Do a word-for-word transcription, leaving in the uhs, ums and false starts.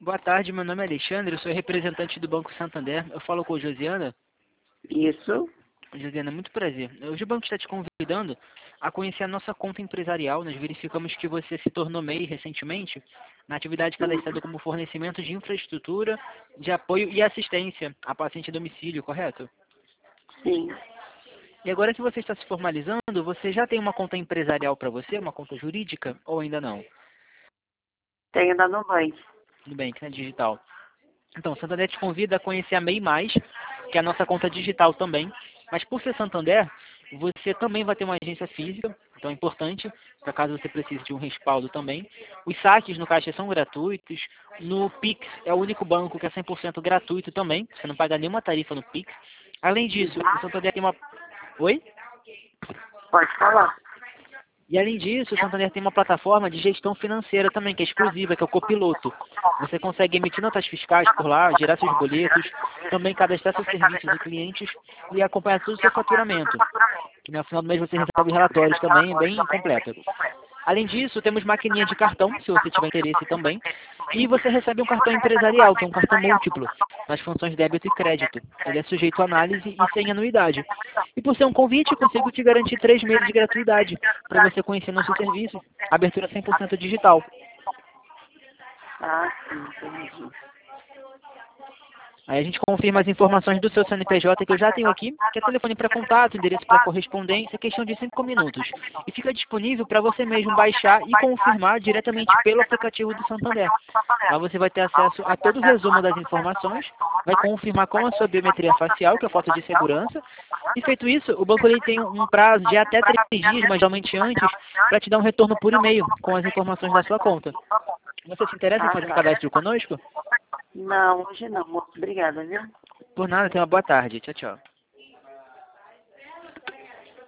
Boa tarde, meu nome é Alexandre, eu sou representante do Banco Santander. Eu falo com a Josiana. Isso. Josiana, muito prazer. Hoje o banco está te convidando a conhecer a nossa conta empresarial. Nós verificamos que você se tornou M E I recentemente na atividade cadastrada como fornecimento de infraestrutura, de apoio e assistência a paciente em domicílio, correto? Sim. E agora que você está se formalizando, você já tem uma conta empresarial para você, uma conta jurídica, ou ainda não? Tenho da Nubank. Tudo bem, que é digital. Então, o Santander te convida a conhecer a M E I mais, que é a nossa conta digital também. Mas por ser Santander, você também vai ter uma agência física, então é importante, para caso você precise de um respaldo também. Os saques no caixa são gratuitos. No Pix é o único banco que é cem por cento gratuito também. Você não paga nenhuma tarifa no Pix. Além disso, o Santander tem uma... Oi? Pode falar. E além disso, o Santander tem uma plataforma de gestão financeira também, que é exclusiva, que é o Copiloto. Você consegue emitir notas fiscais por lá, gerar seus boletos, também cadastrar seus serviços e clientes e acompanhar todo o seu faturamento. Que no final do mês você recebe relatórios também, bem completo. Além disso, temos maquininha de cartão, se você tiver interesse também. E você recebe um cartão empresarial, que é um cartão múltiplo, nas funções débito e crédito. Ele é sujeito à análise e sem anuidade. E por ser um convite, consigo te garantir três meses de gratuidade para você conhecer nosso serviço. Abertura cem por cento digital. Ah, sim, entendi. Aí a gente confirma as informações do seu C N P J que eu já tenho aqui, que é telefone para contato, endereço para correspondência, questão de cinco minutos. E fica disponível para você mesmo baixar e confirmar diretamente pelo aplicativo do Santander. Lá você vai ter acesso a todo o resumo das informações, vai confirmar com a sua biometria facial, que é a foto de segurança. E feito isso, o banco ele tem um prazo de até três dias, mas geralmente antes, para te dar um retorno por e-mail com as informações da sua conta. Você se interessa em fazer um cadastro conosco? Não, hoje não, moço. Obrigada, viu? Por nada, tenha uma boa tarde. Tchau, tchau.